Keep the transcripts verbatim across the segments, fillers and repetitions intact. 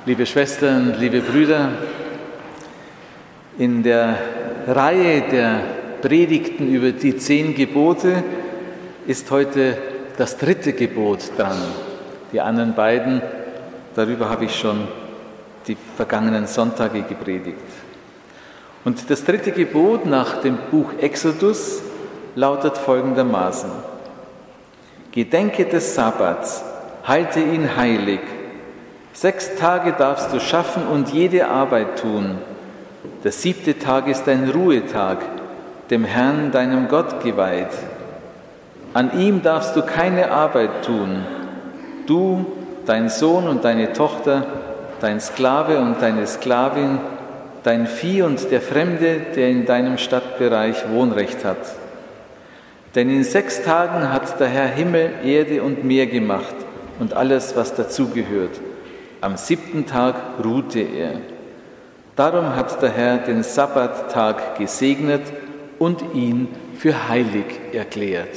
Liebe Schwestern, liebe Brüder, in der Reihe der Predigten über die zehn Gebote ist heute das dritte Gebot dran. Die anderen beiden, darüber habe ich schon die vergangenen Sonntage gepredigt. Und das dritte Gebot nach dem Buch Exodus lautet folgendermaßen: Gedenke des Sabbats, halte ihn heilig. Sechs Tage darfst du schaffen und jede Arbeit tun. Der siebte Tag ist ein Ruhetag, dem Herrn, deinem Gott, geweiht. An ihm darfst du keine Arbeit tun. Du, dein Sohn und deine Tochter, dein Sklave und deine Sklavin, dein Vieh und der Fremde, der in deinem Stadtbereich Wohnrecht hat. Denn in sechs Tagen hat der Herr Himmel, Erde und Meer gemacht und alles, was dazugehört. Am siebten Tag ruhte er. Darum hat der Herr den Sabbattag gesegnet und ihn für heilig erklärt.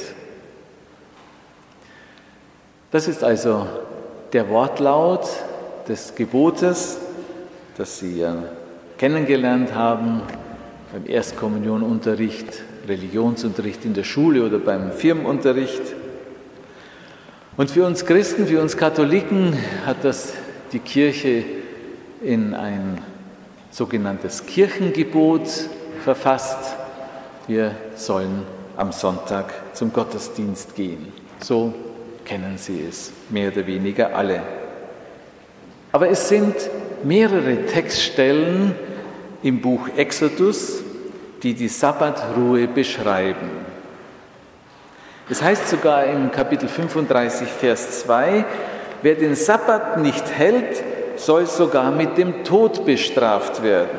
Das ist also der Wortlaut des Gebotes, das Sie ja kennengelernt haben beim Erstkommunionunterricht, Religionsunterricht in der Schule oder beim Firmenunterricht. Und für uns Christen, für uns Katholiken hat das die Kirche in ein sogenanntes Kirchengebot verfasst. Wir sollen am Sonntag zum Gottesdienst gehen. So kennen Sie es, mehr oder weniger alle. Aber es sind mehrere Textstellen im Buch Exodus, die die Sabbatruhe beschreiben. Es heißt sogar im Kapitel fünfunddreißig, Vers zwei, wer den Sabbat nicht hält, soll sogar mit dem Tod bestraft werden.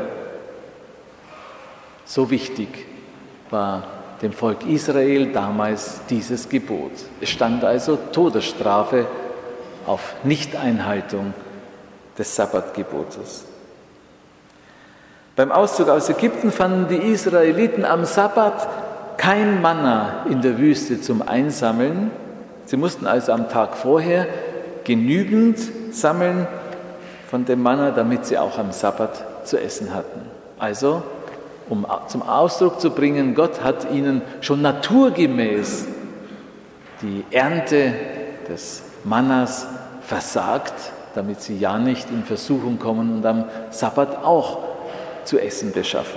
So wichtig war dem Volk Israel damals dieses Gebot. Es stand also Todesstrafe auf Nichteinhaltung des Sabbatgebotes. Beim Auszug aus Ägypten fanden die Israeliten am Sabbat kein Manna in der Wüste zum Einsammeln. Sie mussten also am Tag vorher genügend sammeln von dem Manna, damit sie auch am Sabbat zu essen hatten. Also, um zum Ausdruck zu bringen, Gott hat ihnen schon naturgemäß die Ernte des Mannas versagt, damit sie ja nicht in Versuchung kommen und am Sabbat auch zu essen beschaffen.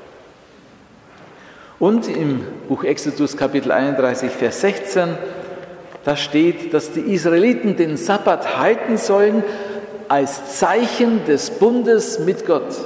Und im Buch Exodus Kapitel einunddreißig, Vers sechzehn, da steht, dass die Israeliten den Sabbat halten sollen als Zeichen des Bundes mit Gott.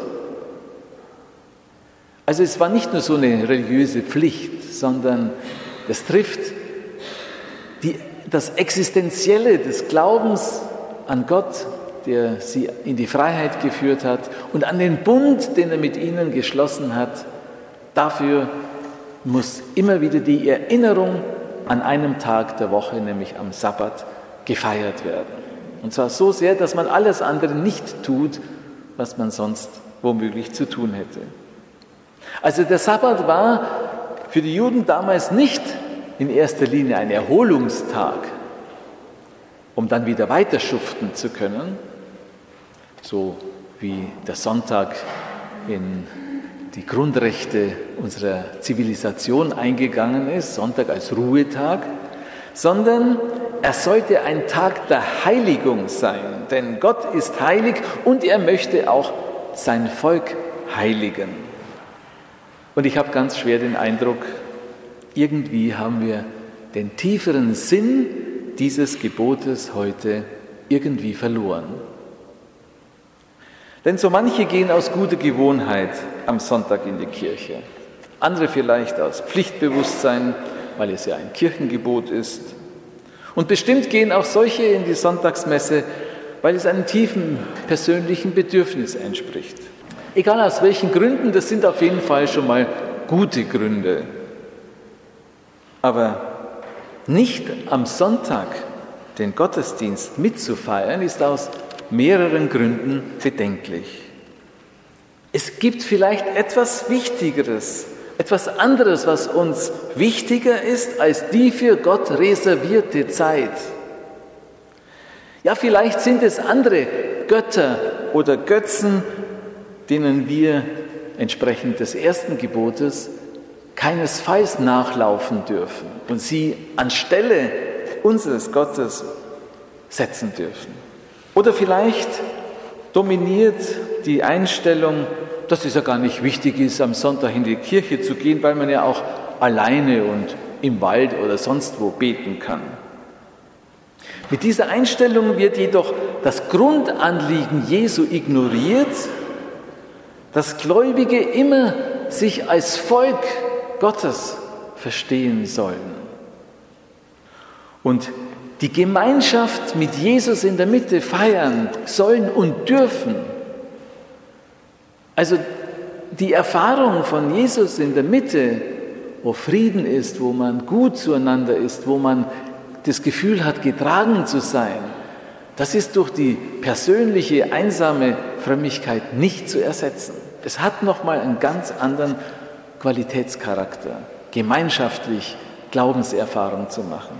Also es war nicht nur so eine religiöse Pflicht, sondern es trifft die, das Existenzielle des Glaubens an Gott, der sie in die Freiheit geführt hat, und an den Bund, den er mit ihnen geschlossen hat. Dafür muss immer wieder die Erinnerung an einem Tag der Woche, nämlich am Sabbat, gefeiert werden. Und zwar so sehr, dass man alles andere nicht tut, was man sonst womöglich zu tun hätte. Also der Sabbat war für die Juden damals nicht in erster Linie ein Erholungstag, um dann wieder weiter schuften zu können, so wie der Sonntag in die Grundrechte unserer Zivilisation eingegangen ist, Sonntag als Ruhetag, sondern er sollte ein Tag der Heiligung sein, denn Gott ist heilig und er möchte auch sein Volk heiligen. Und ich habe ganz schwer den Eindruck, irgendwie haben wir den tieferen Sinn dieses Gebotes heute irgendwie verloren. Denn so manche gehen aus guter Gewohnheit am Sonntag in die Kirche. Andere vielleicht aus Pflichtbewusstsein, weil es ja ein Kirchengebot ist. Und bestimmt gehen auch solche in die Sonntagsmesse, weil es einem tiefen persönlichen Bedürfnis entspricht. Egal aus welchen Gründen, das sind auf jeden Fall schon mal gute Gründe. Aber nicht am Sonntag den Gottesdienst mitzufeiern, ist aus mehreren Gründen bedenklich. Es gibt vielleicht etwas Wichtigeres, etwas anderes, was uns wichtiger ist als die für Gott reservierte Zeit. Ja, vielleicht sind es andere Götter oder Götzen, denen wir entsprechend des ersten Gebotes keinesfalls nachlaufen dürfen und sie anstelle unseres Gottes setzen dürfen. Oder vielleicht dominiert die Einstellung, dass es ja gar nicht wichtig ist, am Sonntag in die Kirche zu gehen, weil man ja auch alleine und im Wald oder sonst wo beten kann. Mit dieser Einstellung wird jedoch das Grundanliegen Jesu ignoriert, dass Gläubige immer sich als Volk Gottes verstehen sollen. Und die Gemeinschaft mit Jesus in der Mitte feiern sollen und dürfen. Also die Erfahrung von Jesus in der Mitte, wo Frieden ist, wo man gut zueinander ist, wo man das Gefühl hat, getragen zu sein, das ist durch die persönliche, einsame Frömmigkeit nicht zu ersetzen. Es hat nochmal einen ganz anderen Qualitätscharakter, gemeinschaftlich Glaubenserfahrung zu machen.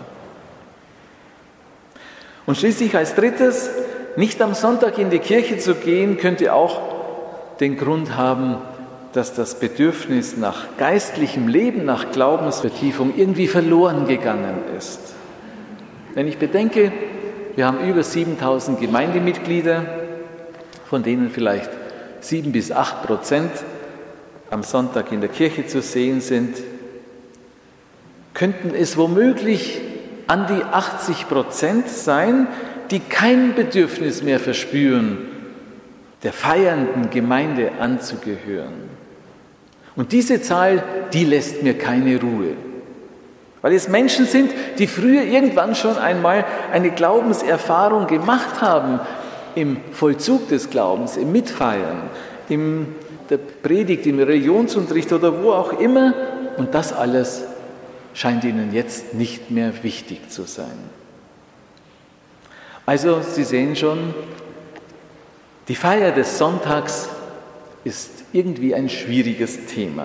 Und schließlich als drittes, nicht am Sonntag in die Kirche zu gehen, könnte auch den Grund haben, dass das Bedürfnis nach geistlichem Leben, nach Glaubensvertiefung irgendwie verloren gegangen ist. Wenn ich bedenke, wir haben über siebentausend Gemeindemitglieder, von denen vielleicht sieben bis acht Prozent am Sonntag in der Kirche zu sehen sind, könnten es womöglich an die achtzig Prozent sein, die kein Bedürfnis mehr verspüren, der feiernden Gemeinde anzugehören. Und diese Zahl, die lässt mir keine Ruhe. Weil es Menschen sind, die früher irgendwann schon einmal eine Glaubenserfahrung gemacht haben, im Vollzug des Glaubens, im Mitfeiern, in der Predigt, im Religionsunterricht oder wo auch immer. Und das alles scheint ihnen jetzt nicht mehr wichtig zu sein. Also, Sie sehen schon, die Feier des Sonntags ist irgendwie ein schwieriges Thema.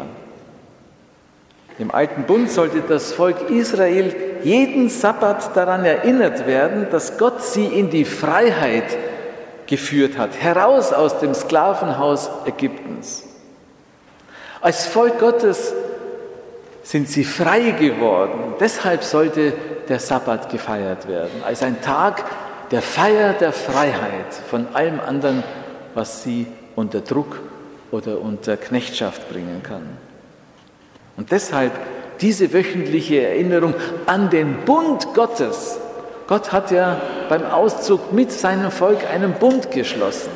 Im Alten Bund sollte das Volk Israel jeden Sabbat daran erinnert werden, dass Gott sie in die Freiheit geführt hat, heraus aus dem Sklavenhaus Ägyptens. Als Volk Gottes sind sie frei geworden. Deshalb sollte der Sabbat gefeiert werden, als ein Tag der Feier der Freiheit von allem anderen, was sie unter Druck oder unter Knechtschaft bringen kann. Und deshalb diese wöchentliche Erinnerung an den Bund Gottes. Gott hat ja beim Auszug mit seinem Volk einen Bund geschlossen.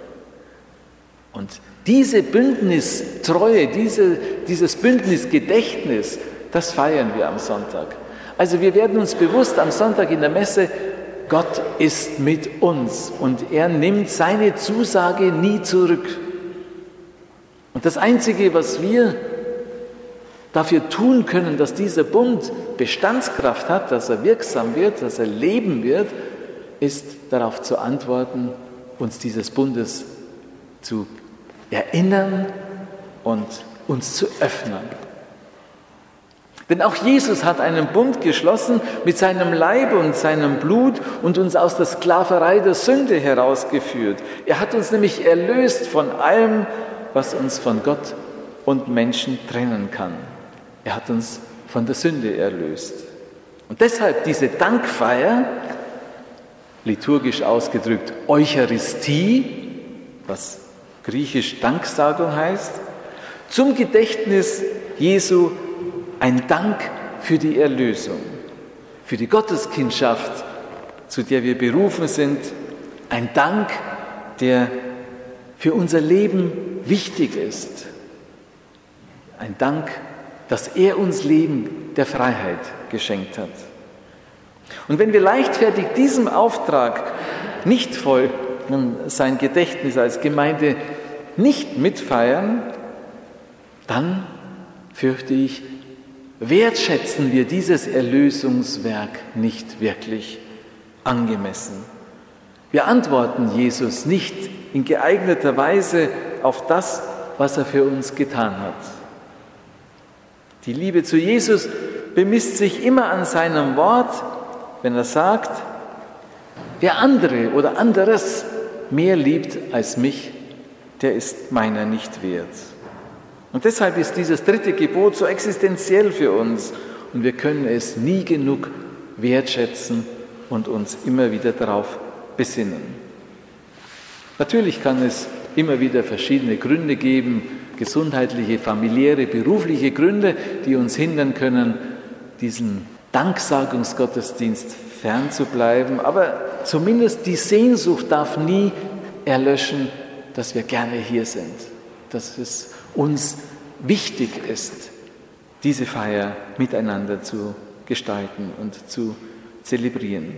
Und diese Bündnistreue, diese, dieses Bündnisgedächtnis, das feiern wir am Sonntag. Also wir werden uns bewusst am Sonntag in der Messe, Gott ist mit uns und er nimmt seine Zusage nie zurück. Und das Einzige, was wir dafür tun können, dass dieser Bund Bestandskraft hat, dass er wirksam wird, dass er leben wird, ist darauf zu antworten, uns dieses Bundes zu erinnern und uns zu öffnen. Denn auch Jesus hat einen Bund geschlossen mit seinem Leib und seinem Blut und uns aus der Sklaverei der Sünde herausgeführt. Er hat uns nämlich erlöst von allem, was uns von Gott und Menschen trennen kann. Er hat uns von der Sünde erlöst. Und deshalb diese Dankfeier, liturgisch ausgedrückt Eucharistie, was griechisch Danksagung heißt, zum Gedächtnis Jesu ein Dank für die Erlösung, für die Gotteskindschaft, zu der wir berufen sind, ein Dank, der für unser Leben wichtig ist, ein Dank, dass er uns Leben der Freiheit geschenkt hat. Und wenn wir leichtfertig diesem Auftrag nicht folgen, sein Gedächtnis als Gemeinde nicht mitfeiern, dann fürchte ich, wertschätzen wir dieses Erlösungswerk nicht wirklich angemessen. Wir antworten Jesus nicht in geeigneter Weise auf das, was er für uns getan hat. Die Liebe zu Jesus bemisst sich immer an seinem Wort, wenn er sagt, wer andere oder anderes mehr liebt als mich, der ist meiner nicht wert. Und deshalb ist dieses dritte Gebot so existenziell für uns und wir können es nie genug wertschätzen und uns immer wieder darauf besinnen. Natürlich kann es immer wieder verschiedene Gründe geben, gesundheitliche, familiäre, berufliche Gründe, die uns hindern können, diesen Danksagungsgottesdienst fernzubleiben. Aber zumindest die Sehnsucht darf nie erlöschen, dass wir gerne hier sind, dass es uns wichtig ist, diese Feier miteinander zu gestalten und zu zelebrieren.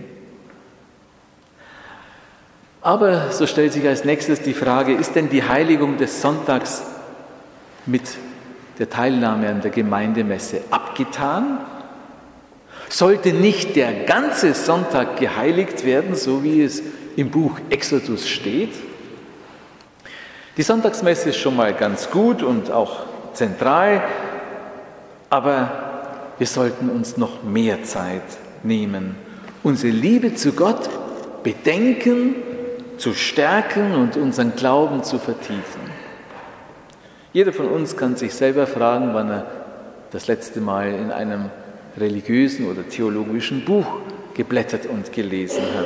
Aber so stellt sich als nächstes die Frage, ist denn die Heiligung des Sonntags mit der Teilnahme an der Gemeindemesse abgetan? Sollte nicht der ganze Sonntag geheiligt werden, so wie es im Buch Exodus steht? Die Sonntagsmesse ist schon mal ganz gut und auch zentral, aber wir sollten uns noch mehr Zeit nehmen, unsere Liebe zu Gott bedenken, zu stärken und unseren Glauben zu vertiefen. Jeder von uns kann sich selber fragen, wann er das letzte Mal in einem religiösen oder theologischen Buch geblättert und gelesen hat.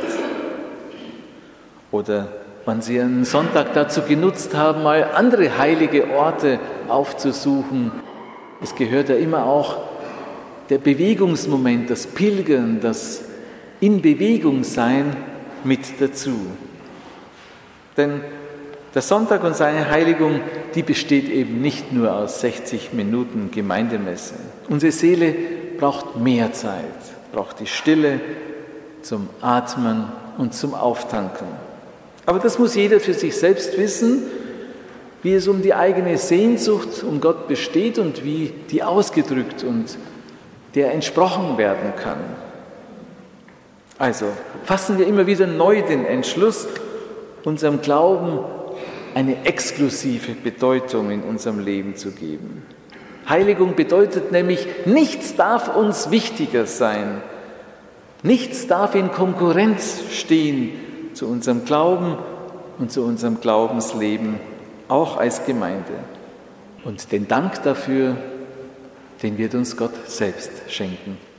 Oder wann Sie einen Sonntag dazu genutzt haben, mal andere heilige Orte aufzusuchen. Es gehört ja immer auch der Bewegungsmoment, das Pilgern, das in Bewegung sein mit dazu. Denn der Sonntag und seine Heiligung, die besteht eben nicht nur aus sechzig Minuten Gemeindemesse. Unsere Seele braucht mehr Zeit, braucht die Stille zum Atmen und zum Auftanken. Aber das muss jeder für sich selbst wissen, wie es um die eigene Sehnsucht um Gott besteht und wie die ausgedrückt und der entsprochen werden kann. Also fassen wir immer wieder neu den Entschluss, unserem Glauben eine exklusive Bedeutung in unserem Leben zu geben. Heiligung bedeutet nämlich, nichts darf uns wichtiger sein. Nichts darf in Konkurrenz stehen zu unserem Glauben und zu unserem Glaubensleben, auch als Gemeinde. Und den Dank dafür, den wird uns Gott selbst schenken.